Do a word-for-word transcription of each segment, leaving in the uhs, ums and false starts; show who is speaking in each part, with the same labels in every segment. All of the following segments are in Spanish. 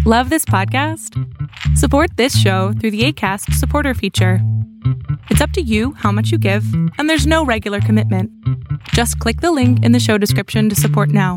Speaker 1: Love this podcast? Support this show through the Acast supporter feature. It's up to you how much you give, and there's no regular commitment. Just click the link in the show description to support now.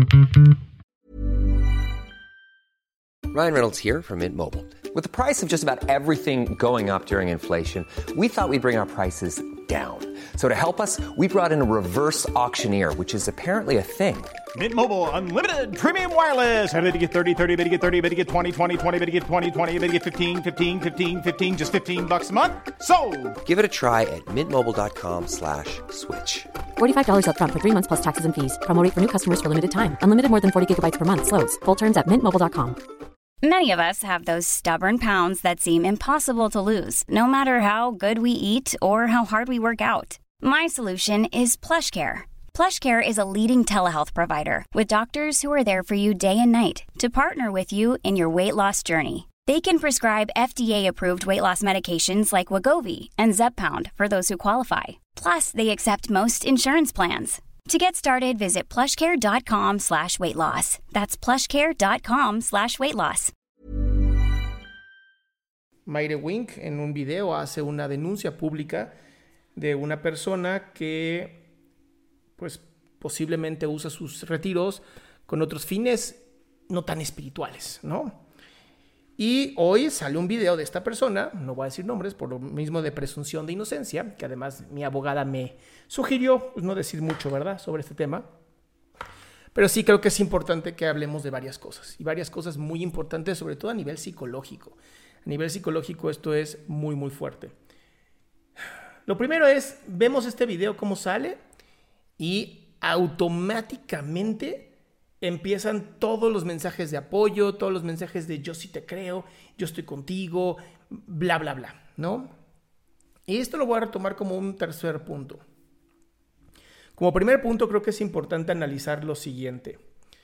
Speaker 2: Ryan Reynolds here from Mint Mobile. With the price of just about everything going up during inflation, we thought we'd bring our prices down. So to help us, we brought in a reverse auctioneer, which is apparently a thing.
Speaker 3: Mint Mobile Unlimited Premium Wireless. How to get thirty, thirty, how to get thirty, how to get twenty, twenty, twenty, how to get twenty, twenty, how to get fifteen, fifteen, fifteen, fifteen, just fifteen bucks a month? Sold!
Speaker 2: Give it a try at mintmobile.com slash switch.
Speaker 4: forty-five dollars up front for three months plus taxes and fees. Promo rate for new customers for limited time. Unlimited more than forty gigabytes per month. Slows full terms at mint mobile dot com.
Speaker 5: Many of us have those stubborn pounds that seem impossible to lose, no matter how good we eat or how hard we work out. My solution is PlushCare. PlushCare is a leading telehealth provider with doctors who are there for you day and night to partner with you in your weight loss journey. They can prescribe F D A-approved weight loss medications like Wegovy and Zepbound for those who qualify. Plus, they accept most insurance plans. To get started, visit plushcare.com slash weight loss. That's plushcare.com slash weight loss.
Speaker 6: Mayre Wink en un video hace una denuncia pública de una persona que pues posiblemente usa sus retiros con otros fines no tan espirituales, ¿no? Y hoy sale un video de esta persona, no voy a decir nombres por lo mismo de presunción de inocencia, que además mi abogada me sugirió pues, no decir mucho, ¿verdad?, sobre este tema. Pero sí creo que es importante que hablemos de varias cosas, y varias cosas muy importantes, sobre todo a nivel psicológico. A nivel psicológico esto es muy, muy fuerte. Lo primero es, vemos este video cómo sale y automáticamente empiezan todos los mensajes de apoyo, todos los mensajes de yo sí te creo, yo estoy contigo, bla, bla, bla, ¿no? Y esto lo voy a retomar como un tercer punto. Como primer punto, creo que es importante analizar lo siguiente.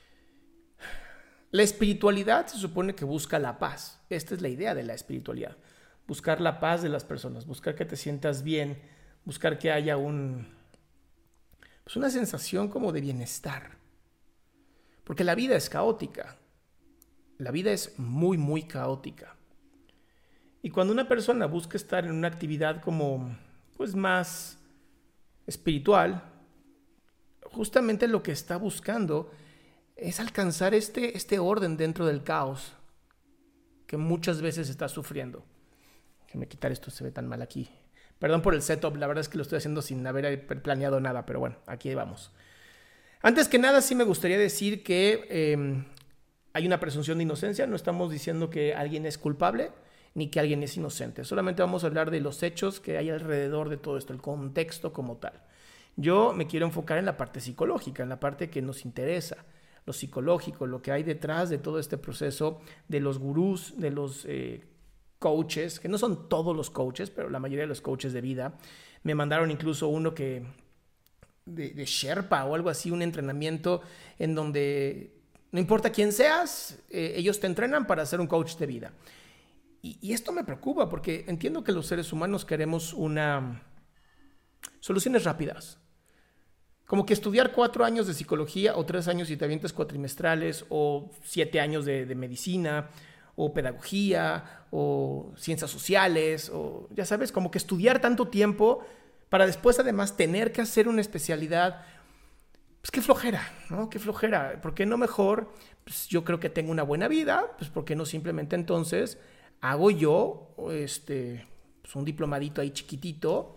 Speaker 6: La espiritualidad se supone que busca la paz. Esta es la idea de la espiritualidad. Buscar la paz de las personas, buscar que te sientas bien, buscar que haya un, pues una sensación como de bienestar. Porque la vida es caótica. La vida es muy, muy caótica. Y cuando una persona busca estar en una actividad como, pues más espiritual, justamente lo que está buscando es alcanzar este, este orden dentro del caos que muchas veces está sufriendo. Déjame quitar esto, se ve tan mal aquí. Perdón por el setup, la verdad es que lo estoy haciendo sin haber planeado nada, pero bueno, aquí vamos. Antes que nada, sí me gustaría decir que eh, hay una presunción de inocencia. No estamos diciendo que alguien es culpable ni que alguien es inocente. Solamente vamos a hablar de los hechos que hay alrededor de todo esto, el contexto como tal. Yo me quiero enfocar en la parte psicológica, en la parte que nos interesa, lo psicológico, lo que hay detrás de todo este proceso de los gurús, de los eh, coaches, que no son todos los coaches, pero la mayoría de los coaches de vida. Me mandaron incluso uno que... De, de Sherpa o algo así, un entrenamiento en donde no importa quién seas, eh, ellos te entrenan para ser un coach de vida. Y, y esto me preocupa porque entiendo que los seres humanos queremos una soluciones rápidas. Como que estudiar cuatro años de psicología o tres años y te avientas cuatrimestrales o siete años de, de medicina o pedagogía o ciencias sociales o ya sabes, como que estudiar tanto tiempo para después además tener que hacer una especialidad, pues qué flojera, ¿no? Qué flojera. ¿Por qué no mejor? Pues yo creo que tengo una buena vida, pues ¿por qué no simplemente entonces hago yo este, pues un diplomadito ahí chiquitito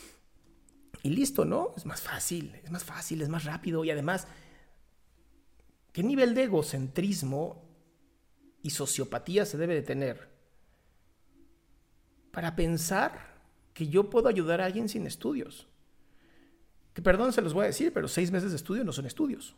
Speaker 6: y listo, ¿no? Es más fácil, es más fácil, es más rápido y además, ¿qué nivel de egocentrismo y sociopatía se debe de tener para pensar que yo puedo ayudar a alguien sin estudios? Que perdón, se los voy a decir, pero seis meses de estudio no son estudios.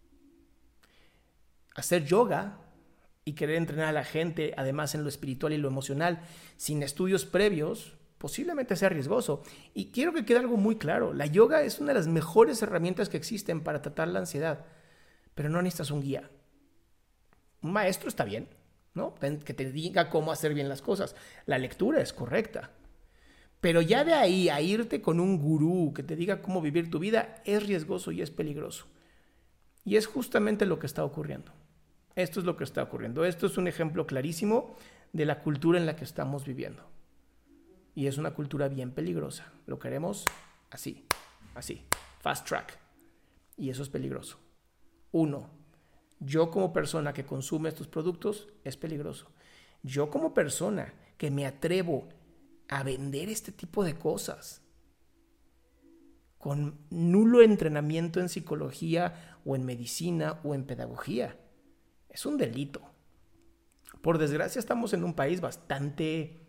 Speaker 6: Hacer yoga y querer entrenar a la gente, además en lo espiritual y lo emocional, sin estudios previos, posiblemente sea riesgoso. Y quiero que quede algo muy claro. La yoga es una de las mejores herramientas que existen para tratar la ansiedad, pero no necesitas un guía. Un maestro está bien, ¿no? Que te diga cómo hacer bien las cosas. La lectura es correcta. Pero ya de ahí a irte con un gurú que te diga cómo vivir tu vida es riesgoso y es peligroso. Y es justamente lo que está ocurriendo. Esto es lo que está ocurriendo. Esto es un ejemplo clarísimo de la cultura en la que estamos viviendo. Y es una cultura bien peligrosa. Lo queremos así, así, fast track. Y eso es peligroso. Uno, yo como persona que consume estos productos es peligroso. Yo como persona que me atrevo a vender este tipo de cosas con nulo entrenamiento en psicología o en medicina o en pedagogía, es un delito. Por desgracia estamos en un país bastante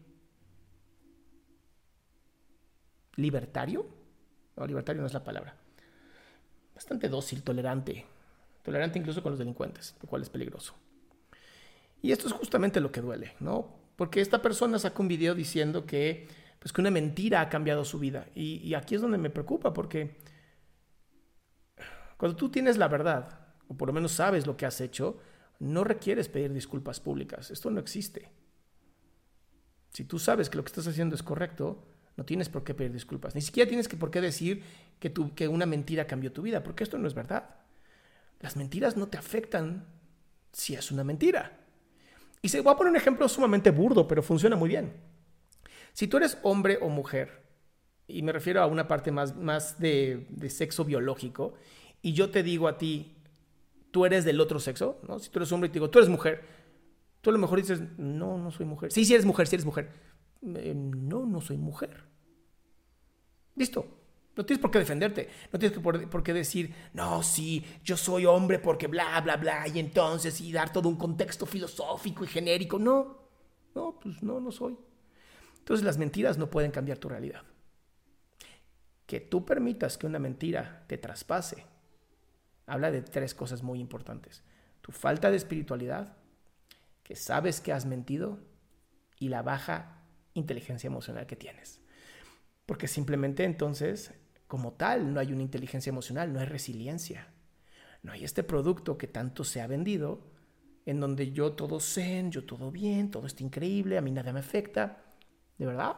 Speaker 6: libertario. No, libertario no es la palabra. Bastante dócil, tolerante. Tolerante incluso con los delincuentes, lo cual es peligroso. Y esto es justamente lo que duele, ¿no? Porque esta persona saca un video diciendo que, pues, que una mentira ha cambiado su vida. Y, y aquí es donde me preocupa, porque cuando tú tienes la verdad, o por lo menos sabes lo que has hecho, no requieres pedir disculpas públicas. Esto no existe. Si tú sabes que lo que estás haciendo es correcto, no tienes por qué pedir disculpas. Ni siquiera tienes que por qué decir que, tu, que una mentira cambió tu vida, porque esto no es verdad. Las mentiras no te afectan si es una mentira. Y se voy a poner un ejemplo sumamente burdo, pero funciona muy bien. Si tú eres hombre o mujer, y me refiero a una parte más, más de, de sexo biológico, y yo te digo a ti, tú eres del otro sexo, ¿no? Si tú eres hombre y te digo, tú eres mujer, tú a lo mejor dices, no, no soy mujer. Sí, sí eres mujer, sí eres mujer. Eh, no, no soy mujer. Listo. No tienes por qué defenderte. No tienes por, por qué decir, no, sí, yo soy hombre porque bla, bla, bla, y entonces, y dar todo un contexto filosófico y genérico. No, no, pues no, no soy. Entonces las mentiras no pueden cambiar tu realidad. Que tú permitas que una mentira te traspase habla de tres cosas muy importantes. Tu falta de espiritualidad, que sabes que has mentido, y la baja inteligencia emocional que tienes. Porque simplemente entonces, como tal, no hay una inteligencia emocional, no hay resiliencia. No hay este producto que tanto se ha vendido, en donde yo todo zen, yo todo bien, todo está increíble, a mí nada me afecta. ¿De verdad?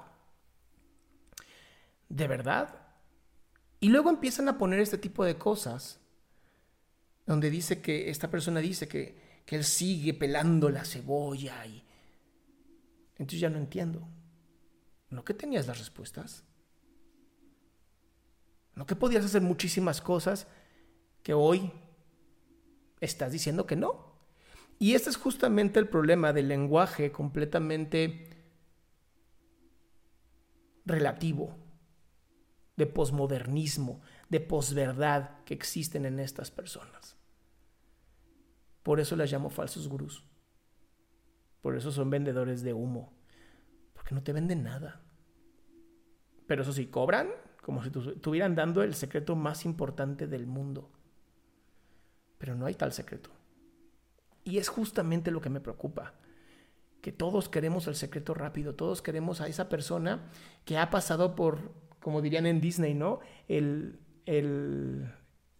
Speaker 6: ¿De verdad? Y luego empiezan a poner este tipo de cosas, donde dice que esta persona dice que, que él sigue pelando la cebolla y entonces ya no entiendo. ¿No que tenías las respuestas? ¿No que podías hacer muchísimas cosas que hoy estás diciendo que no? Y este es justamente el problema del lenguaje completamente relativo, de posmodernismo, de posverdad que existen en estas personas. Por eso las llamo falsos gurús. Por eso son vendedores de humo. Porque no te venden nada. Pero eso sí, cobran como si estuvieran dando el secreto más importante del mundo. Pero no hay tal secreto. Y es justamente lo que me preocupa. Que todos queremos el secreto rápido. Todos queremos a esa persona que ha pasado por, como dirían en Disney, ¿no? El, el,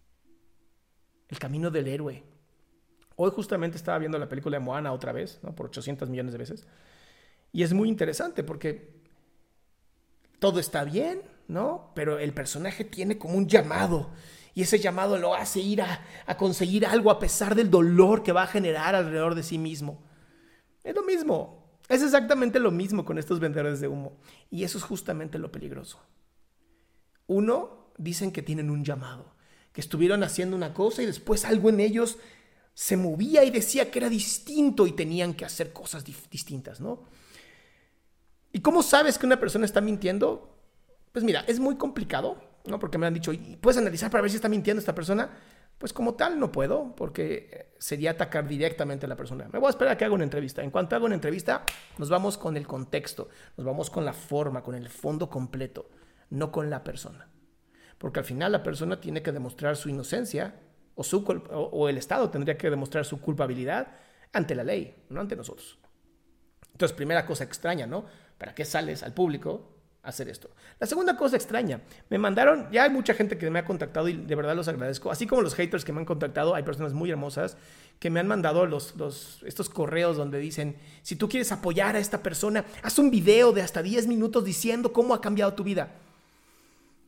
Speaker 6: el camino del héroe. Hoy justamente estaba viendo la película de Moana otra vez, ¿no? Por ochocientos millones de veces. Y es muy interesante porque todo está bien, ¿no? Pero el personaje tiene como un llamado. Y ese llamado lo hace ir a, a conseguir algo a pesar del dolor que va a generar alrededor de sí mismo. Es lo mismo. Es exactamente lo mismo con estos vendedores de humo. Y eso es justamente lo peligroso. Uno, dicen que tienen un llamado. Que estuvieron haciendo una cosa y después algo en ellos se movía y decía que era distinto y tenían que hacer cosas dif- distintas, ¿no? ¿Y cómo sabes que una persona está mintiendo? Pues mira, es muy complicado, ¿no? Porque me han dicho, ¿puedes analizar para ver si está mintiendo esta persona? Pues como tal no puedo, porque sería atacar directamente a la persona. Me voy a esperar a que haga una entrevista. En cuanto haga una entrevista, nos vamos con el contexto, nos vamos con la forma, con el fondo completo, no con la persona. Porque al final la persona tiene que demostrar su inocencia, o, su, o, o el Estado tendría que demostrar su culpabilidad ante la ley, no ante nosotros. Entonces, primera cosa extraña, ¿no? ¿Para qué sales al público a hacer esto? La segunda cosa extraña, me mandaron, ya hay mucha gente que me ha contactado y de verdad los agradezco, así como los haters que me han contactado, hay personas muy hermosas que me han mandado los, los, estos correos donde dicen, si tú quieres apoyar a esta persona, haz un video de hasta diez minutos diciendo cómo ha cambiado tu vida.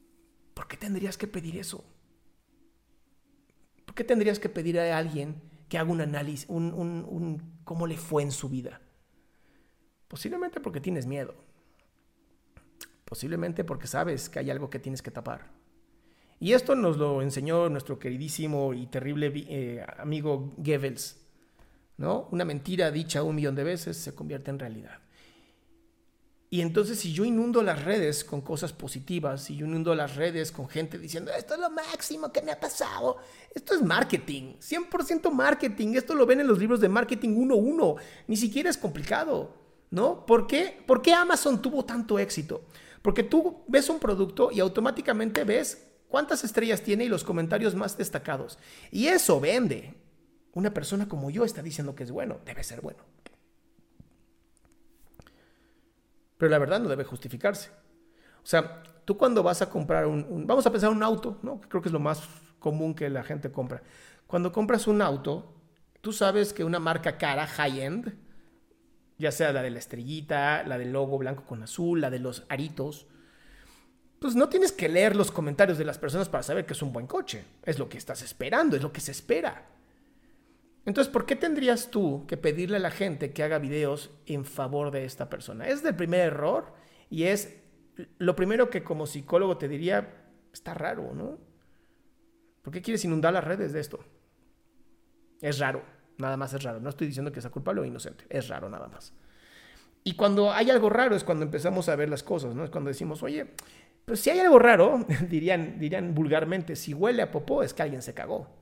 Speaker 6: ¿Por qué tendrías que pedir eso? ¿Por qué tendrías que pedir a alguien que haga un análisis, un, un, un cómo le fue en su vida. Posiblemente porque tienes miedo. Posiblemente porque sabes que hay algo que tienes que tapar. Y esto nos lo enseñó nuestro queridísimo y terrible eh, amigo Goebbels, ¿no? Una mentira dicha un millón de veces se convierte en realidad. Y entonces si yo inundo las redes con cosas positivas, si yo inundo las redes con gente diciendo esto es lo máximo que me ha pasado, esto es marketing, cien por ciento marketing, esto lo ven en los libros de marketing uno a uno, ni siquiera es complicado, ¿no? ¿Por qué? ¿Por qué Amazon tuvo tanto éxito? Porque tú ves un producto y automáticamente ves cuántas estrellas tiene y los comentarios más destacados. Y eso vende. Una persona como yo está diciendo que es bueno, debe ser bueno. Pero la verdad no debe justificarse. O sea, tú cuando vas a comprar un, un... Vamos a pensar un auto, ¿no? Creo que es lo más común que la gente compra. Cuando compras un auto, tú sabes que una marca cara, high-end, ya sea la de la estrellita, la del logo blanco con azul, la de los aritos, pues no tienes que leer los comentarios de las personas para saber que es un buen coche. Es lo que estás esperando, es lo que se espera. Entonces, ¿por qué tendrías tú que pedirle a la gente que haga videos en favor de esta persona? Es el primer error y es lo primero que como psicólogo te diría, está raro, ¿no? ¿Por qué quieres inundar las redes de esto? Es raro, nada más es raro. No estoy diciendo que sea culpable o inocente, es raro nada más. Y cuando hay algo raro es cuando empezamos a ver las cosas, ¿no? Es cuando decimos, oye, pues si hay algo raro, dirían, dirían vulgarmente, si huele a popó es que alguien se cagó.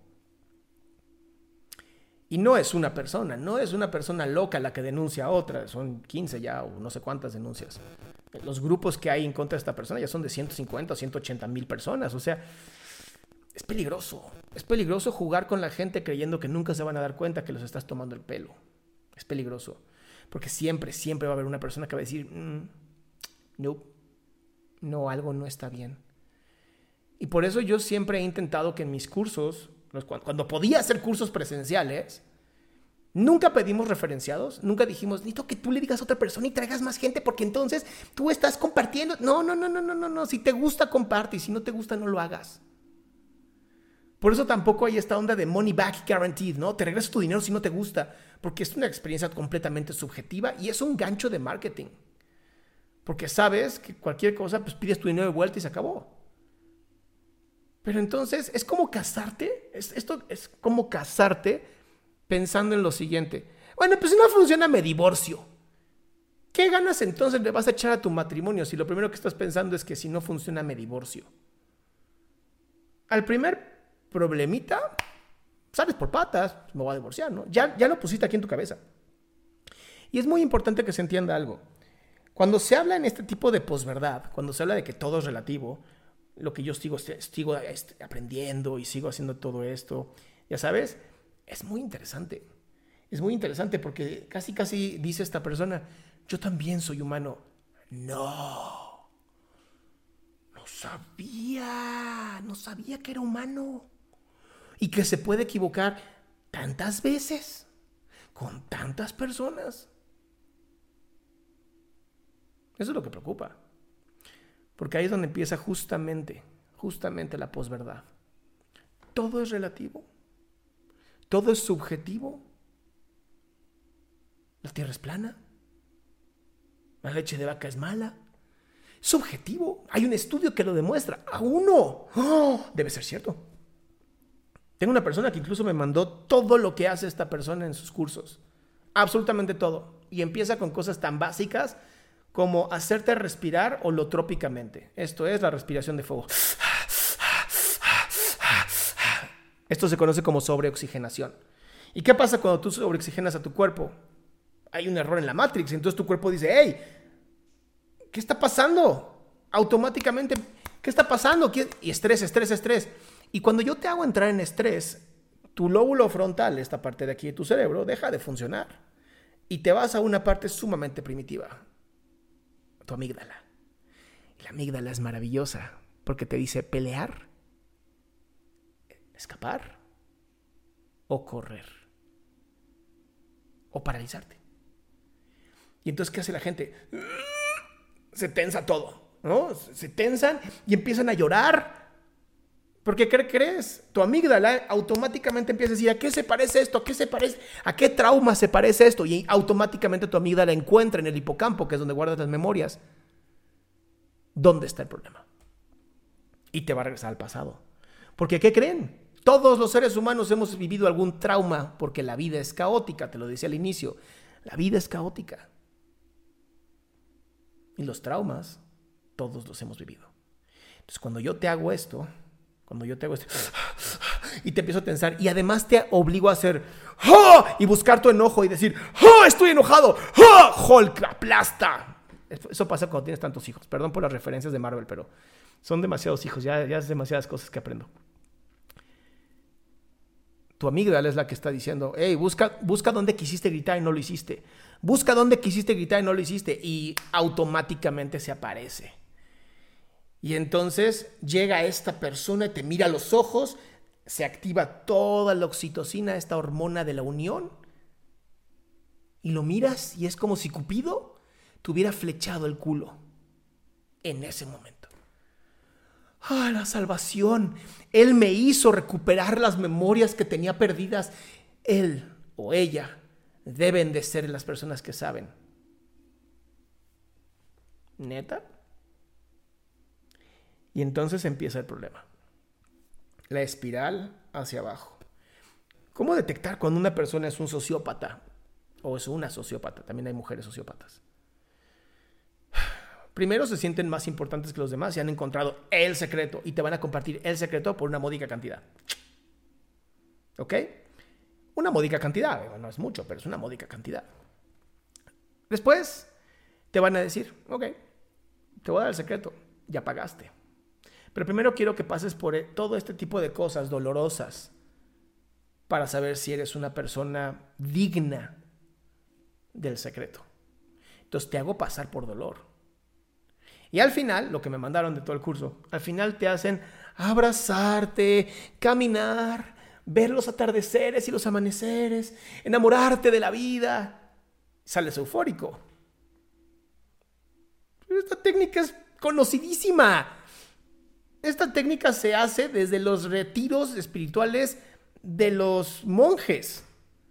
Speaker 6: Y no es una persona, no es una persona loca la que denuncia a otra, son quince ya o no sé cuántas denuncias. Los grupos que hay en contra de esta persona ya son de ciento cincuenta o ciento ochenta mil personas, o sea, es peligroso. Es peligroso jugar con la gente creyendo que nunca se van a dar cuenta que los estás tomando el pelo. Es peligroso, porque siempre, siempre va a haber una persona que va a decir, mm, no, no, algo no está bien. Y por eso yo siempre he intentado que en mis cursos, cuando podía hacer cursos presenciales, nunca pedimos referenciados, nunca dijimos, necesito que tú le digas a otra persona y traigas más gente porque entonces tú estás compartiendo. No, no, no, no, no, no, no. Si te gusta, comparte, y si no te gusta, no lo hagas. Por eso tampoco hay esta onda de money back guaranteed, ¿no? Te regreso tu dinero si no te gusta, porque es una experiencia completamente subjetiva y es un gancho de marketing. Porque sabes que cualquier cosa, pues pides tu dinero de vuelta y se acabó. Pero entonces es como casarte, es, esto es como casarte pensando en lo siguiente. Bueno, pues si no funciona, me divorcio. ¿Qué ganas entonces le vas a echar a tu matrimonio si lo primero que estás pensando es que si no funciona, me divorcio? Al primer problemita, sales por patas, me voy a divorciar, ¿no? Ya, ya lo pusiste aquí en tu cabeza. Y es muy importante que se entienda algo. Cuando se habla en este tipo de posverdad, cuando se habla de que todo es relativo, lo que yo sigo, sigo aprendiendo y sigo haciendo todo esto, ya sabes, es muy interesante. Es muy interesante porque casi, casi dice esta persona, yo también soy humano. No, no sabía, no sabía que era humano y que se puede equivocar tantas veces con tantas personas. Eso es lo que preocupa. Porque ahí es donde empieza justamente, justamente la posverdad. Todo es relativo. Todo es subjetivo. La tierra es plana. La leche de vaca es mala. Subjetivo. Hay un estudio que lo demuestra. A uno. ¡Oh! Debe ser cierto. Tengo una persona que incluso me mandó todo lo que hace esta persona en sus cursos. Absolutamente todo. Y empieza con cosas tan básicas como hacerte respirar holotrópicamente. Esto es la respiración de fuego. Esto se conoce como sobreoxigenación. ¿Y qué pasa cuando tú sobreoxigenas a tu cuerpo? Hay un error en la Matrix. Entonces tu cuerpo dice, hey, ¿qué está pasando? Automáticamente, ¿qué está pasando? ¿Qué? Y estrés, estrés, estrés. Y cuando yo te hago entrar en estrés, tu lóbulo frontal, esta parte de aquí de tu cerebro, deja de funcionar. Y te vas a una parte sumamente primitiva. Tu amígdala. Y la amígdala es maravillosa porque te dice pelear, escapar o correr o paralizarte. Y entonces, ¿qué hace la gente? Se tensa todo, ¿no? Se tensan y empiezan a llorar Porque ¿qué crees? Tu amígdala automáticamente empieza a decir, ¿a qué se parece esto? ¿A qué se parece? ¿A qué trauma se parece esto? Y automáticamente tu amígdala encuentra en el hipocampo, que es donde guardas las memorias, dónde está el problema. Y te va a regresar al pasado. Porque ¿qué creen? Todos los seres humanos hemos vivido algún trauma porque la vida es caótica, te lo decía al inicio. La vida es caótica. Y los traumas, todos los hemos vivido. Entonces, cuando yo te hago esto, cuando yo te hago esto, y te empiezo a tensar, y además te obligo a hacer, ¡oh! Y buscar tu enojo y decir, ¡oh! Estoy enojado, ¡oh! Hulk, aplasta. Eso pasa cuando tienes tantos hijos. Perdón por las referencias de Marvel, pero son demasiados hijos, ya, ya es demasiadas cosas que aprendo. Tu amígdala es la que está diciendo, hey, busca, busca dónde quisiste gritar y no lo hiciste. Busca dónde quisiste gritar y no lo hiciste. Y automáticamente se aparece. Y entonces llega esta persona y te mira a los ojos, se activa toda la oxitocina, esta hormona de la unión. Y lo miras y es como si Cupido te hubiera flechado el culo en ese momento. ¡Ah, la salvación! Él me hizo recuperar las memorias que tenía perdidas. Él o ella deben de ser las personas que saben. ¿Neta? Y entonces empieza el problema. La espiral hacia abajo. ¿Cómo detectar cuando una persona es un sociópata? O es una sociópata. También hay mujeres sociópatas. Primero se sienten más importantes que los demás y han encontrado el secreto y te van a compartir el secreto por una módica cantidad. ¿Ok? Una módica cantidad, no es mucho, pero es una módica cantidad. Después te van a decir, ok, te voy a dar el secreto, ya pagaste. Pero primero quiero que pases por todo este tipo de cosas dolorosas para saber si eres una persona digna del secreto. Entonces te hago pasar por dolor. Y al final, lo que me mandaron de todo el curso, al final te hacen abrazarte, caminar, ver los atardeceres y los amaneceres, enamorarte de la vida. Sales eufórico. Esta técnica es conocidísima. Esta técnica se hace desde los retiros espirituales de los monjes.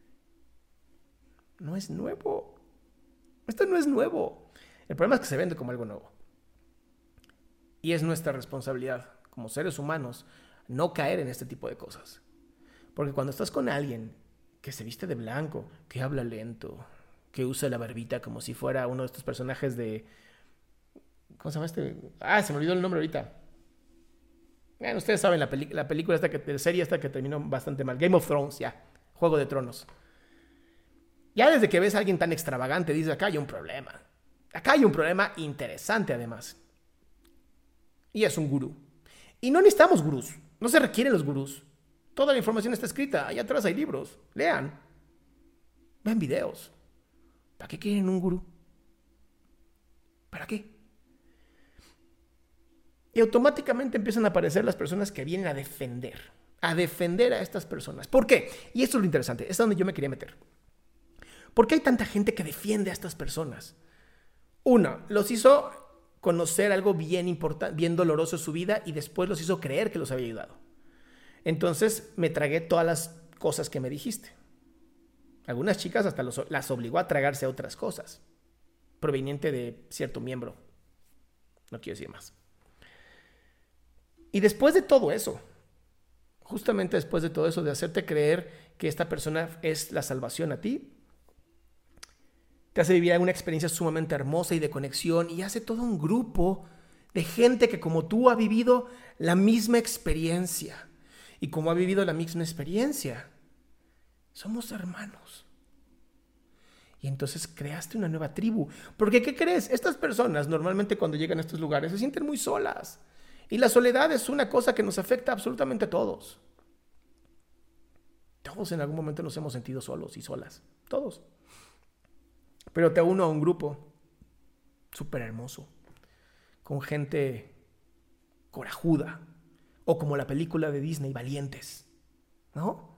Speaker 6: No es nuevo. Esto no es nuevo. El problema es que se vende como algo nuevo. Y es nuestra responsabilidad como seres humanos no caer en este tipo de cosas. Porque cuando estás con alguien que se viste de blanco, que habla lento, que usa la barbita como si fuera uno de estos personajes de... ¿Cómo se llama este? Ah, se me olvidó el nombre ahorita. Bueno, ustedes saben la, peli- la película esta que, la serie esta que terminó bastante mal. Game of Thrones, ya. Juego de Tronos. Ya desde que ves a alguien tan extravagante, dices, acá hay un problema. Acá hay un problema interesante además. Y es un gurú. Y no necesitamos gurús. No se requieren los gurús. Toda la información está escrita. Allá atrás hay libros. Lean. Vean videos. ¿Para qué quieren un gurú? ¿Para qué? Y automáticamente empiezan a aparecer las personas que vienen a defender. A defender a estas personas. ¿Por qué? Y esto es lo interesante. Es donde yo me quería meter. ¿Por qué hay tanta gente que defiende a estas personas? Una, los hizo conocer algo bien importante, bien doloroso en su vida y después los hizo creer que los había ayudado. Entonces me tragué todas las cosas que me dijiste. Algunas chicas hasta los, las obligó a tragarse otras cosas proveniente de cierto miembro. No quiero decir más. Y después de todo eso, justamente después de todo eso, de hacerte creer que esta persona es la salvación a ti, te hace vivir una experiencia sumamente hermosa y de conexión y hace todo un grupo de gente que como tú ha vivido la misma experiencia. Y como ha vivido la misma experiencia, somos hermanos. Y entonces creaste una nueva tribu. Porque, ¿qué crees? Estas personas normalmente cuando llegan a estos lugares se sienten muy solas. Y la soledad es una cosa que nos afecta absolutamente a todos. Todos en algún momento nos hemos sentido solos y solas. Todos. Pero te uno a un grupo súper hermoso, con gente corajuda, o como la película de Disney, Valientes, ¿no?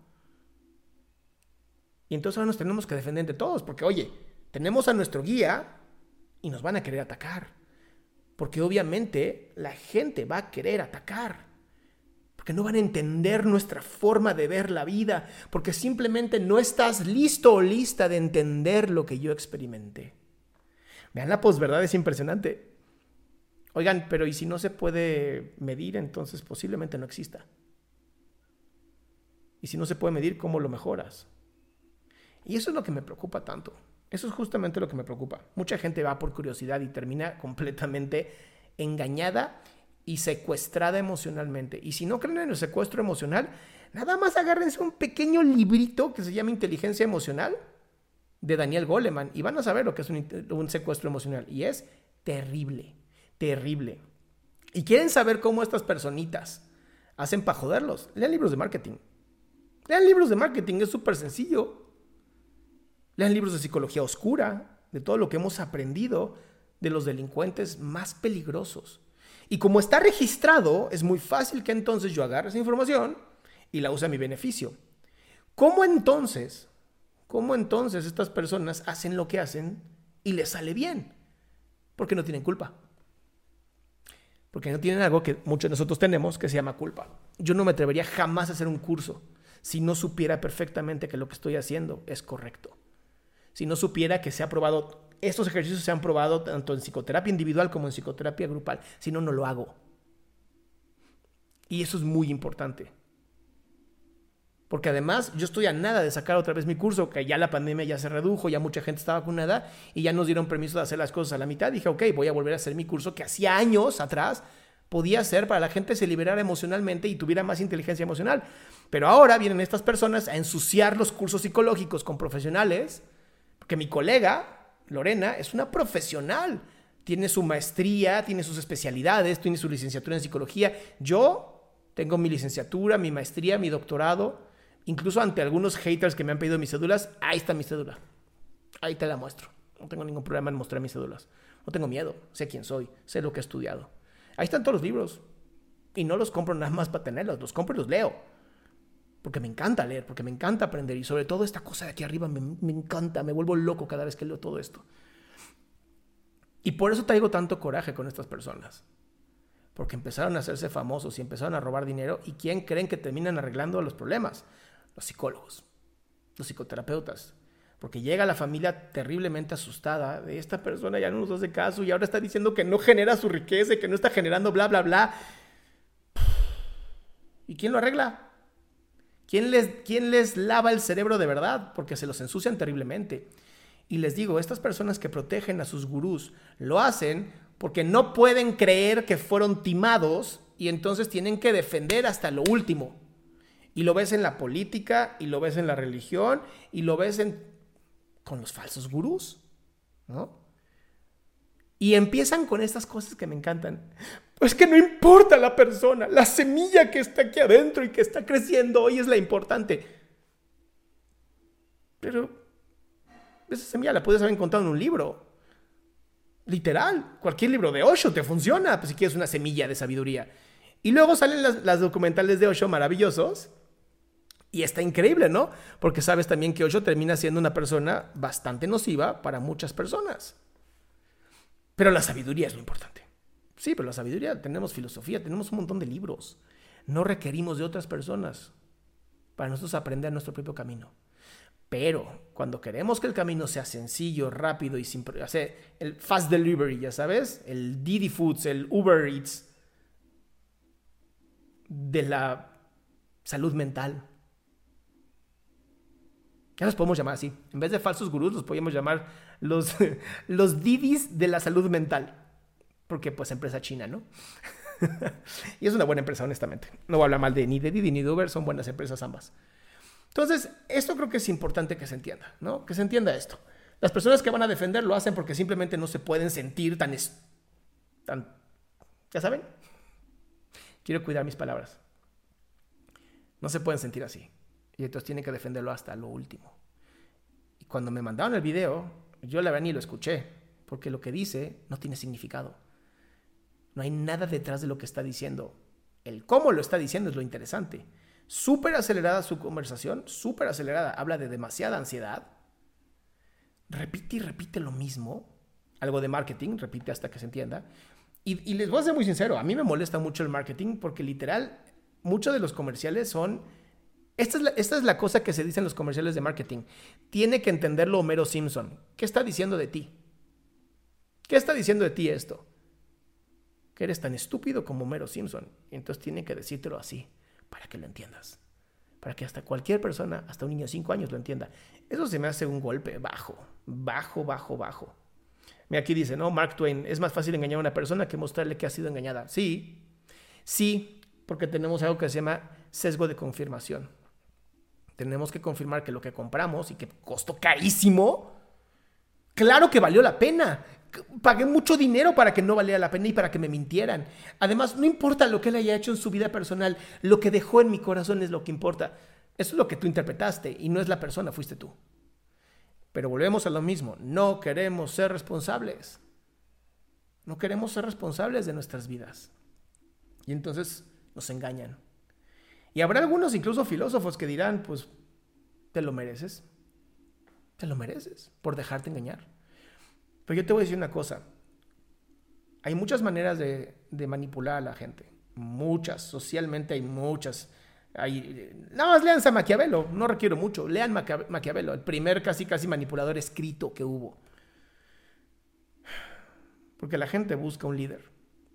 Speaker 6: Y entonces ahora nos tenemos que defender de todos, porque oye, tenemos a nuestro guía y nos van a querer atacar, porque obviamente la gente va a querer atacar, porque no van a entender nuestra forma de ver la vida, porque simplemente no estás listo o lista de entender lo que yo experimenté. Vean, la posverdad es impresionante. Oigan, pero ¿y si no se puede medir? Entonces posiblemente no exista. Y si no se puede medir, ¿cómo lo mejoras? Y eso es lo que me preocupa tanto. Eso es justamente lo que me preocupa. Mucha gente va por curiosidad y termina completamente engañada y secuestrada emocionalmente. Y si no creen en el secuestro emocional, nada más agárrense un pequeño librito que se llama Inteligencia Emocional de Daniel Goleman y van a saber lo que es un, un secuestro emocional. Y es terrible, terrible. Y quieren saber cómo estas personitas hacen para joderlos. Lean libros de marketing. Lean libros de marketing, es súper sencillo. Lean libros de psicología oscura, de todo lo que hemos aprendido de los delincuentes más peligrosos. Y como está registrado, es muy fácil que entonces yo agarre esa información y la use a mi beneficio. ¿Cómo entonces, cómo entonces estas personas hacen lo que hacen y les sale bien? Porque no tienen culpa. Porque no tienen algo que muchos de nosotros tenemos que se llama culpa. Yo no me atrevería jamás a hacer un curso si no supiera perfectamente que lo que estoy haciendo es correcto. Si no supiera que se ha probado, estos ejercicios se han probado tanto en psicoterapia individual como en psicoterapia grupal. Si no, no lo hago. Y eso es muy importante. Porque además yo estoy a nada de sacar otra vez mi curso, que ya la pandemia ya se redujo, ya mucha gente está vacunada y ya nos dieron permiso de hacer las cosas a la mitad. Dije, ok, voy a volver a hacer mi curso que hacía años atrás podía hacer para que la gente se liberara emocionalmente y tuviera más inteligencia emocional. Pero ahora vienen estas personas a ensuciar los cursos psicológicos con profesionales, porque mi colega, Lorena, es una profesional. Tiene su maestría, tiene sus especialidades, tiene su licenciatura en psicología. Yo tengo mi licenciatura, mi maestría, mi doctorado. Incluso ante algunos haters que me han pedido mis cédulas, ahí está mi cédula. Ahí te la muestro. No tengo ningún problema en mostrar mis cédulas. No tengo miedo. Sé quién soy. Sé lo que he estudiado. Ahí están todos los libros. Y no los compro nada más para tenerlos. Los compro y los leo. Porque me encanta leer, porque me encanta aprender. Y sobre todo esta cosa de aquí arriba me, me encanta. Me vuelvo loco cada vez que leo todo esto. Y por eso traigo tanto coraje con estas personas. Porque empezaron a hacerse famosos y empezaron a robar dinero. ¿Y quién creen que terminan arreglando los problemas? Los psicólogos, los psicoterapeutas. Porque llega la familia terriblemente asustada de esta persona, ya no nos hace caso y ahora está diciendo que no genera su riqueza y que no está generando bla, bla, bla. ¿Y quién lo arregla? ¿Quién les, quién les lava el cerebro de verdad? Porque se los ensucian terriblemente. Y les digo, estas personas que protegen a sus gurús lo hacen porque no pueden creer que fueron timados y entonces tienen que defender hasta lo último. Y lo ves en la política, y lo ves en la religión, y lo ves en, con los falsos gurús, ¿no? Y empiezan con estas cosas que me encantan. Pues que no importa la persona, la semilla que está aquí adentro y que está creciendo hoy es la importante. Pero esa semilla la puedes haber encontrado en un libro. Literal, cualquier libro de Osho te funciona, pues si quieres una semilla de sabiduría. Y luego salen las, las documentales de Osho maravillosos. Y está increíble, ¿no? Porque sabes también que Osho termina siendo una persona bastante nociva para muchas personas. Pero la sabiduría es lo importante. Sí, pero la sabiduría, tenemos filosofía, tenemos un montón de libros. No requerimos de otras personas para nosotros aprender nuestro propio camino. Pero cuando queremos que el camino sea sencillo, rápido y sin... O sea, el fast delivery, ya sabes, el Didi Foods, el Uber Eats de la salud mental. Ya los podemos llamar así. En vez de falsos gurús, los podemos llamar los, los Didis de la salud mental. Porque, pues, empresa china, ¿no? Y es una buena empresa, honestamente. No voy a hablar mal de ni de Didi ni de Uber. Son buenas empresas ambas. Entonces, esto creo que es importante que se entienda, ¿no? Que se entienda esto. Las personas que van a defender lo hacen porque simplemente no se pueden sentir tan... Es, tan ¿ya saben? Quiero cuidar mis palabras. No se pueden sentir así. Y entonces tienen que defenderlo hasta lo último. Y cuando me mandaron el video, yo la verdad ni lo escuché, porque lo que dice no tiene significado. No hay nada detrás de lo que está diciendo. El cómo lo está diciendo es lo interesante. Súper acelerada su conversación, súper acelerada. Habla de demasiada ansiedad. Repite y repite lo mismo. Algo de marketing, repite hasta que se entienda. Y, y les voy a ser muy sincero, a mí me molesta mucho el marketing porque literal muchos de los comerciales son... Esta es, la, esta es la cosa que se dice en los comerciales de marketing. Tiene que entenderlo Homero Simpson. ¿Qué está diciendo de ti? ¿Qué está diciendo de ti esto? Que eres tan estúpido como Homero Simpson. Y entonces tiene que decírtelo así, para que lo entiendas. Para que hasta cualquier persona, hasta un niño de cinco años lo entienda. Eso se me hace un golpe bajo, bajo, bajo, bajo. Mira, aquí dice, ¿no? Mark Twain, es más fácil engañar a una persona que mostrarle que ha sido engañada. Sí, sí, porque tenemos algo que se llama sesgo de confirmación. Tenemos que confirmar que lo que compramos y que costó carísimo, claro que valió la pena. Pagué mucho dinero para que no valiera la pena y para que me mintieran. Además, no importa lo que él haya hecho en su vida personal, lo que dejó en mi corazón es lo que importa. Eso es lo que tú interpretaste y no es la persona, fuiste tú. Pero volvemos a lo mismo, no queremos ser responsables. No queremos ser responsables de nuestras vidas. Y entonces nos engañan. Y habrá algunos, incluso filósofos, que dirán, pues, te lo mereces. Te lo mereces por dejarte engañar. Pero yo te voy a decir una cosa. Hay muchas maneras de, de manipular a la gente. Muchas. Socialmente hay muchas. Hay, nada más lean a Maquiavelo. No requiero mucho. Lean Maquia- Maquiavelo. El primer casi casi manipulador escrito que hubo. Porque la gente busca un líder.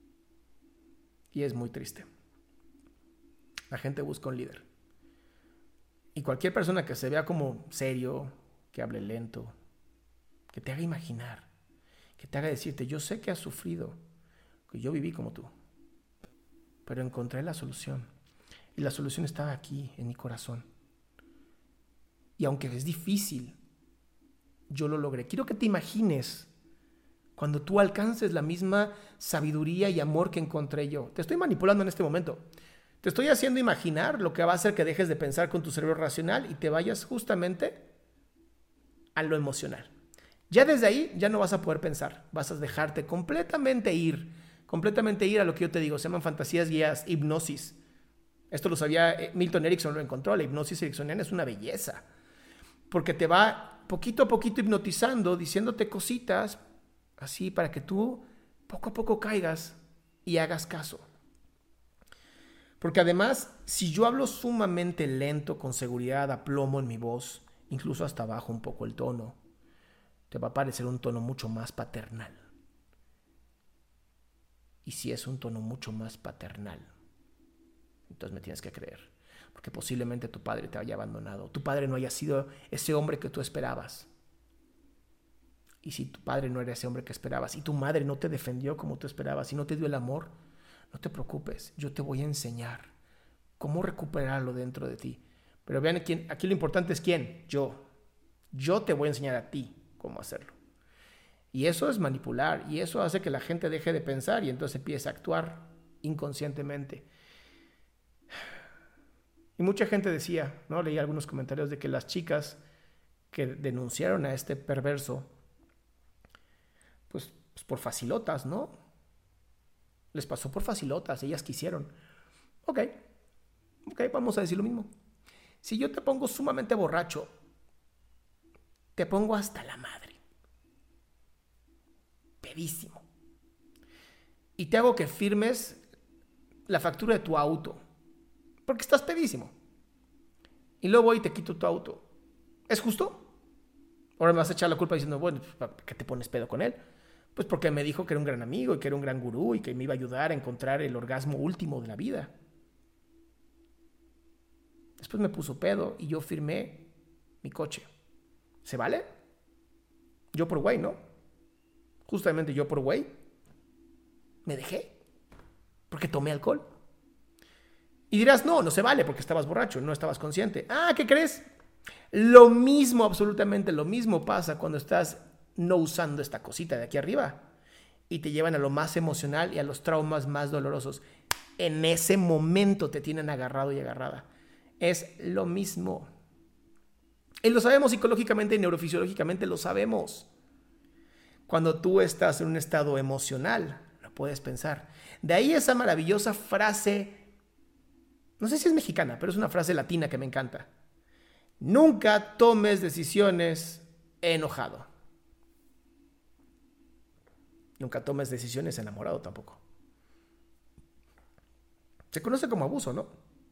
Speaker 6: Y es muy triste. La gente busca un líder. Y cualquier persona que se vea como serio, que hable lento, que te haga imaginar, que te haga decirte, yo sé que has sufrido, que yo viví como tú, pero encontré la solución. Y la solución estaba aquí, en mi corazón. Y aunque es difícil, yo lo logré. Quiero que te imagines cuando tú alcances la misma sabiduría y amor que encontré yo. Te estoy manipulando en este momento. Te estoy haciendo imaginar lo que va a hacer que dejes de pensar con tu cerebro racional y te vayas justamente a lo emocional. Ya desde ahí ya no vas a poder pensar. Vas a dejarte completamente ir. Completamente ir a lo que yo te digo. Se llaman fantasías guiadas, hipnosis. Esto lo sabía Milton Erickson, lo encontró. La hipnosis ericksoniana es una belleza. Porque te va poquito a poquito hipnotizando, diciéndote cositas así para que tú poco a poco caigas y hagas caso. Porque además, si yo hablo sumamente lento, con seguridad, a plomo en mi voz, incluso hasta bajo un poco el tono, te va a parecer un tono mucho más paternal. Y si es un tono mucho más paternal, entonces me tienes que creer. Porque posiblemente tu padre te haya abandonado. Tu padre no haya sido ese hombre que tú esperabas. Y si tu padre no era ese hombre que esperabas, y tu madre no te defendió como tú esperabas, y no te dio el amor, no te preocupes, yo te voy a enseñar cómo recuperarlo dentro de ti. Pero vean, aquí, aquí lo importante es quién, yo. Yo te voy a enseñar a ti cómo hacerlo. Y eso es manipular, y eso hace que la gente deje de pensar y entonces empiece a actuar inconscientemente. Y mucha gente decía, ¿no? Leí algunos comentarios de que las chicas que denunciaron a este perverso, pues, pues por facilotas, ¿no? Les pasó por facilotas, ellas quisieron. Ok, ok, vamos a decir lo mismo. Si yo te pongo sumamente borracho, te pongo hasta la madre, pedísimo, y te hago que firmes la factura de tu auto, porque estás pedísimo, y luego voy y te quito tu auto, ¿es justo? Ahora me vas a echar la culpa diciendo, bueno, ¿por qué te pones pedo con él? Pues porque me dijo que era un gran amigo y que era un gran gurú y que me iba a ayudar a encontrar el orgasmo último de la vida. Después me puso pedo y yo firmé mi coche. ¿Se vale? Yo por güey, ¿no? Justamente yo por güey me dejé porque tomé alcohol. Y dirás, no, no se vale porque estabas borracho, no estabas consciente. Ah, ¿qué crees? Lo mismo, absolutamente lo mismo pasa cuando estás no usando esta cosita de aquí arriba y te llevan a lo más emocional y a los traumas más dolorosos. En ese momento te tienen agarrado y agarrada. Es lo mismo. Y lo sabemos psicológicamente y neurofisiológicamente, lo sabemos. Cuando tú estás en un estado emocional, lo puedes pensar. De ahí esa maravillosa frase, no sé si es mexicana, pero es una frase latina que me encanta. Nunca tomes decisiones enojado. Nunca tomes decisiones enamorado tampoco. Se conoce como abuso, ¿no?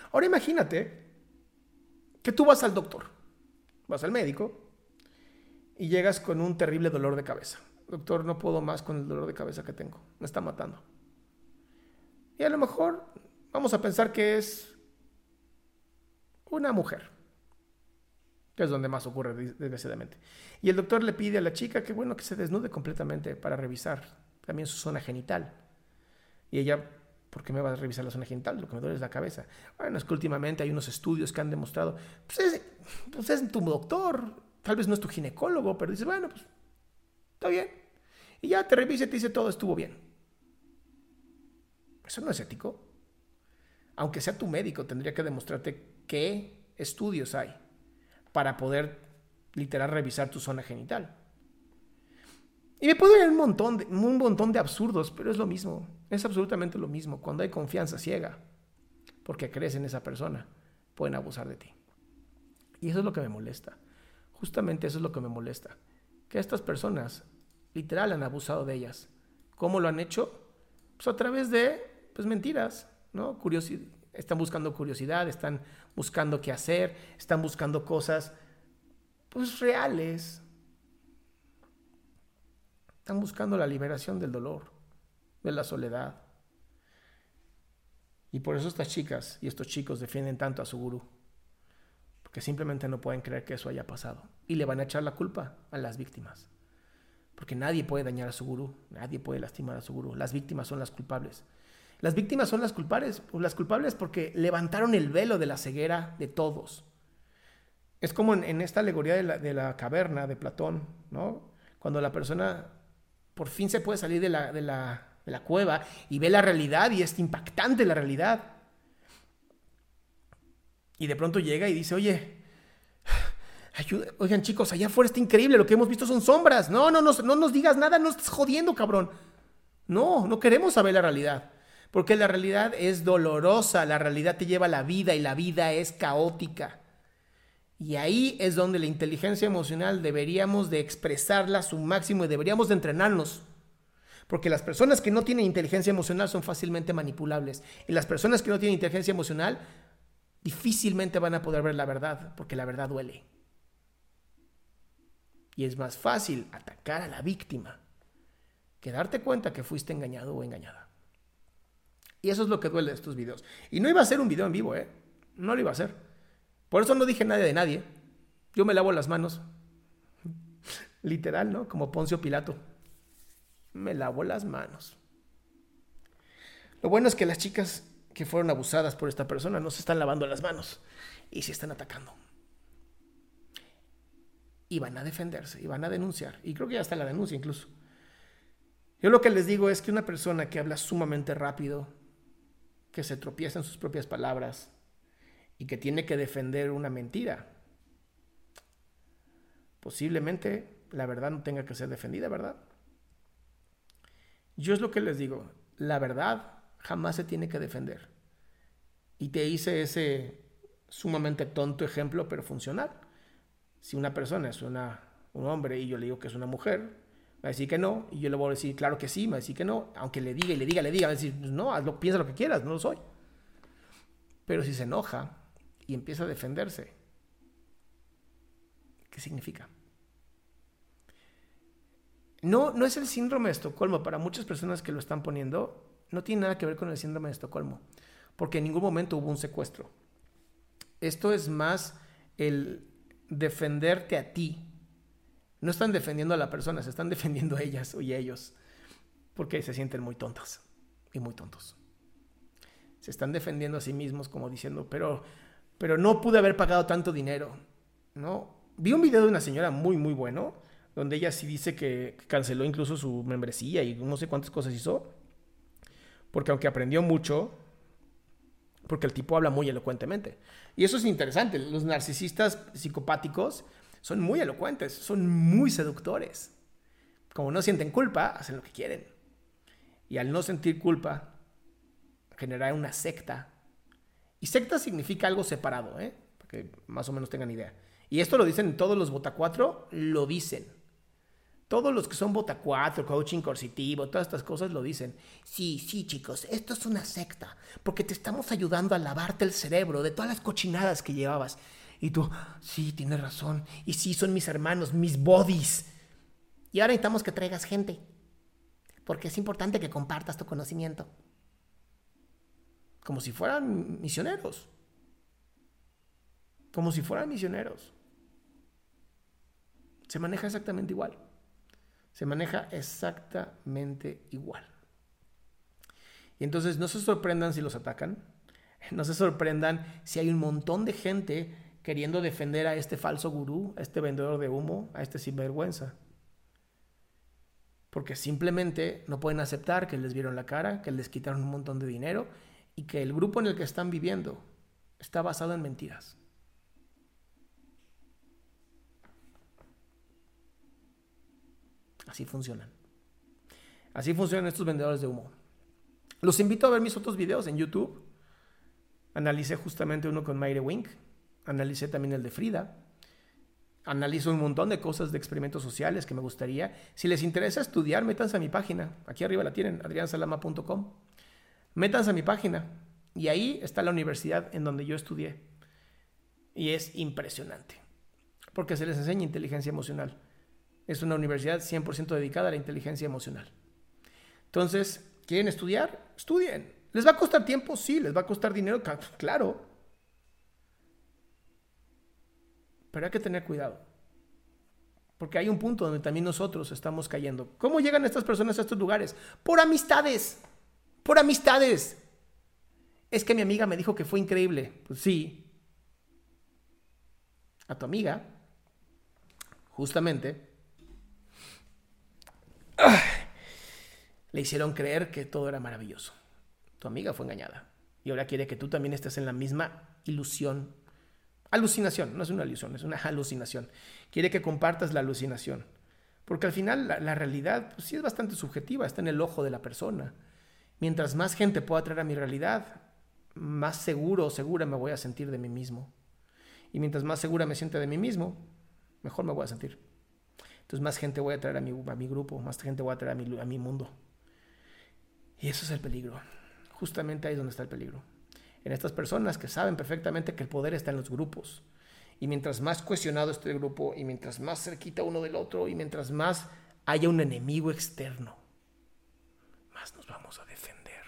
Speaker 6: Ahora imagínate que tú vas al doctor, vas al médico y llegas con un terrible dolor de cabeza. Doctor, no puedo más con el dolor de cabeza que tengo, me está matando. Y a lo mejor vamos a pensar que es una mujer, que es donde más ocurre desgraciadamente. Y el doctor le pide a la chica que, bueno, que se desnude completamente para revisar también su zona genital. Y ella, ¿por qué me va a revisar la zona genital? Lo que me duele es la cabeza. Bueno, es que últimamente hay unos estudios que han demostrado, pues es, pues es tu doctor, tal vez no es tu ginecólogo, pero dices, bueno, pues está bien. Y ya te revisa y te dice todo estuvo bien. Eso no es ético. Aunque sea tu médico, tendría que demostrarte qué estudios hay para poder literal revisar tu zona genital. Y me puedo ir a un montón, de, un montón de absurdos, pero es lo mismo. Es absolutamente lo mismo. Cuando hay confianza ciega, porque crees en esa persona, pueden abusar de ti. Y eso es lo que me molesta. Justamente eso es lo que me molesta. Que estas personas, literal, han abusado de ellas. ¿Cómo lo han hecho? Pues a través de, pues, mentiras, ¿no? Curiosidad. Están buscando curiosidad, están buscando qué hacer, están buscando cosas, pues, reales. Están buscando la liberación del dolor, de la soledad. Y por eso estas chicas y estos chicos defienden tanto a su gurú. Porque simplemente no pueden creer que eso haya pasado. Y le van a echar la culpa a las víctimas. Porque nadie puede dañar a su gurú, nadie puede lastimar a su gurú. Las víctimas son las culpables. Las víctimas son las culpables, las culpables porque levantaron el velo de la ceguera de todos. Es como en, en esta alegoría de la, de la caverna de Platón, ¿no? Cuando la persona por fin se puede salir de la, de la, de la cueva y ve la realidad y es impactante la realidad. Y de pronto llega y dice, oye, ayuda, oigan chicos, allá afuera está increíble, lo que hemos visto son sombras. No, no, no, no nos digas nada, no estás jodiendo, cabrón. No, no queremos saber la realidad. Porque la realidad es dolorosa, la realidad te lleva a la vida y la vida es caótica. Y ahí es donde la inteligencia emocional deberíamos de expresarla a su máximo y deberíamos de entrenarnos. Porque las personas que no tienen inteligencia emocional son fácilmente manipulables. Y las personas que no tienen inteligencia emocional difícilmente van a poder ver la verdad, porque la verdad duele. Y es más fácil atacar a la víctima que darte cuenta que fuiste engañado o engañada. Y eso es lo que duele de estos videos. Y no iba a ser un video en vivo, ¿eh? No lo iba a hacer. Por eso no dije nada de nadie. Yo me lavo las manos. Literal, ¿no? Como Poncio Pilato. Me lavo las manos. Lo bueno es que las chicas que fueron abusadas por esta persona no se están lavando las manos. Y se están atacando. Y van a defenderse. Y van a denunciar. Y creo que ya está la denuncia incluso. Yo lo que les digo es que una persona que habla sumamente rápido, que se tropieza en sus propias palabras y que tiene que defender una mentira, posiblemente la verdad no tenga que ser defendida, ¿verdad? Yo es lo que les digo, la verdad jamás se tiene que defender. Y te hice ese sumamente tonto ejemplo, pero funcional. Si una persona es una, un hombre y yo le digo que es una mujer, va a decir que no, y yo le voy a decir, claro que sí, me va a decir que no, aunque le diga y le diga, le diga, va a decir, pues no, hazlo, piensa lo que quieras, no lo soy. Pero si se enoja y empieza a defenderse, ¿qué significa? No, no es el síndrome de Estocolmo. Para muchas personas que lo están poniendo, no tiene nada que ver con el síndrome de Estocolmo, porque en ningún momento hubo un secuestro. Esto es más el defenderte a ti. No están defendiendo a la persona, se están defendiendo a ellas y a ellos, porque se sienten muy tontas y muy tontos. Se están defendiendo a sí mismos como diciendo, pero, pero no pude haber pagado tanto dinero, ¿no? Vi un video de una señora muy, muy bueno, donde ella sí dice que canceló incluso su membresía y no sé cuántas cosas hizo, porque aunque aprendió mucho, porque el tipo habla muy elocuentemente. Y eso es interesante, los narcisistas psicopáticos son muy elocuentes, son muy seductores. Como no sienten culpa, hacen lo que quieren. Y al no sentir culpa, generar una secta. Y secta significa algo separado, ¿eh? Para que más o menos tengan idea. Y esto lo dicen todos los botacuatro, lo dicen. Todos los que son Bota cuatro, coaching coercitivo, todas estas cosas lo dicen. Sí, sí, chicos, esto es una secta, porque te estamos ayudando a lavarte el cerebro de todas las cochinadas que llevabas. Y tú, sí, tienes razón. Y sí, son mis hermanos, mis bodies. Y ahora necesitamos que traigas gente, porque es importante que compartas tu conocimiento. Como si fueran misioneros. Como si fueran misioneros. Se maneja exactamente igual. Se maneja exactamente igual. Y entonces no se sorprendan si los atacan. No se sorprendan si hay un montón de gente queriendo defender a este falso gurú, a este vendedor de humo, a este sinvergüenza. Porque simplemente no pueden aceptar que les vieron la cara, que les quitaron un montón de dinero y que el grupo en el que están viviendo está basado en mentiras. Así funcionan. Así funcionan estos vendedores de humo. Los invito a ver mis otros videos en YouTube. Analicé justamente uno con Mayre Wink. Analicé también el de Frida. Analizo un montón de cosas de experimentos sociales que me gustaría. Si les interesa estudiar, métanse a mi página. Aquí arriba la tienen, adrian salama punto com. Métanse a mi página. Y ahí está la universidad en donde yo estudié. Y es impresionante. Porque se les enseña inteligencia emocional. Es una universidad cien por ciento dedicada a la inteligencia emocional. Entonces, ¿quieren estudiar? Estudien. ¿Les va a costar tiempo? Sí. ¿Les va a costar dinero? Claro. Pero hay que tener cuidado. Porque hay un punto donde también nosotros estamos cayendo. ¿Cómo llegan estas personas a estos lugares? Por amistades. Por amistades. Es que mi amiga me dijo que fue increíble. Pues sí. A tu amiga, justamente, le hicieron creer que todo era maravilloso. Tu amiga fue engañada. Y ahora quiere que tú también estés en la misma ilusión. Alucinación, no es una ilusión, es una alucinación. Quiere que compartas la alucinación. Porque al final la, la realidad pues, sí es bastante subjetiva, está en el ojo de la persona. Mientras más gente pueda traer a mi realidad, más seguro o segura me voy a sentir de mí mismo. Y mientras más segura me sienta de mí mismo, mejor me voy a sentir. Entonces más gente voy a traer a mi, a mi grupo, más gente voy a traer a mi, a mi mundo. Y eso es el peligro. Justamente ahí es donde está el peligro. En estas personas que saben perfectamente que el poder está en los grupos. Y mientras más cohesionado esté el grupo, y mientras más cerquita uno del otro, y mientras más haya un enemigo externo, más nos vamos a defender.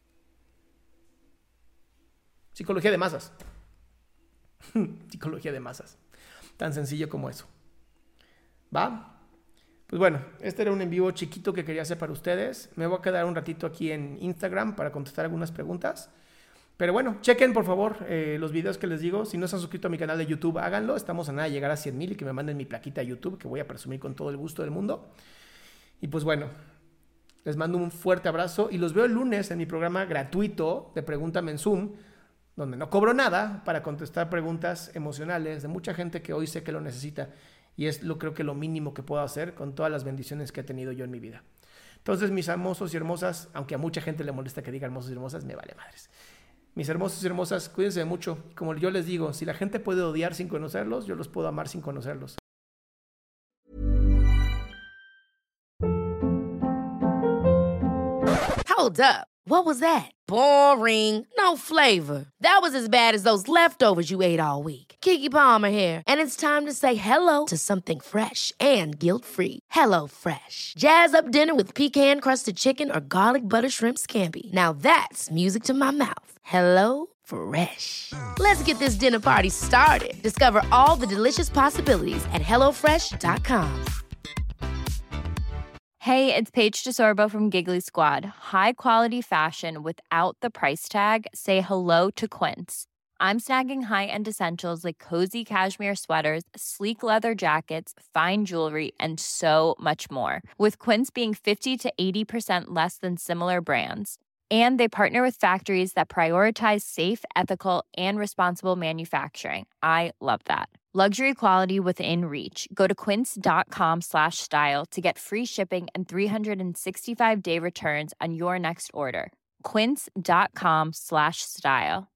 Speaker 6: Psicología de masas. Psicología de masas. Tan sencillo como eso. ¿Va? Pues bueno, este era un en vivo chiquito que quería hacer para ustedes. Me voy a quedar un ratito aquí en Instagram para contestar algunas preguntas. Pero bueno, chequen por favor eh, los videos que les digo. Si no se han suscrito a mi canal de YouTube, háganlo. Estamos a nada de llegar a cien mil y que me manden mi plaquita de YouTube, que voy a presumir con todo el gusto del mundo. Y pues bueno, les mando un fuerte abrazo y los veo el lunes en mi programa gratuito de Pregúntame en Zoom, donde no cobro nada para contestar preguntas emocionales de mucha gente que hoy sé que lo necesita. Y es lo creo que lo mínimo que puedo hacer con todas las bendiciones que he tenido yo en mi vida. Entonces, mis hermosos y hermosas, aunque a mucha gente le molesta que diga hermosos y hermosas, me vale madres. Mis hermosos y hermosas, cuídense mucho. Como yo les digo, si la gente puede odiar sin conocerlos, yo los puedo amar sin conocerlos.
Speaker 7: Hold up. What was that? Boring. No flavor. That was as bad as those leftovers you ate all week. Keke Palmer here, and it's time to say hello to something fresh and guilt-free. Hello Fresh. Jazz up dinner with pecan-crusted chicken or garlic butter shrimp scampi. Now that's music to my mouth. Hello Fresh. Let's get this dinner party started. Discover all the delicious possibilities at hello fresh dot com.
Speaker 8: Hey, it's Paige DeSorbo from Giggly Squad. High quality fashion without the price tag. Say hello to Quince. I'm snagging high-end essentials like cozy cashmere sweaters, sleek leather jackets, fine jewelry, and so much more. With Quince being fifty to eighty percent less than similar brands. And they partner with factories that prioritize safe, ethical, and responsible manufacturing. I love that. Luxury quality within reach. Go to quince.com slash style to get free shipping and three sixty-five day returns on your next order. Quince.com slash style.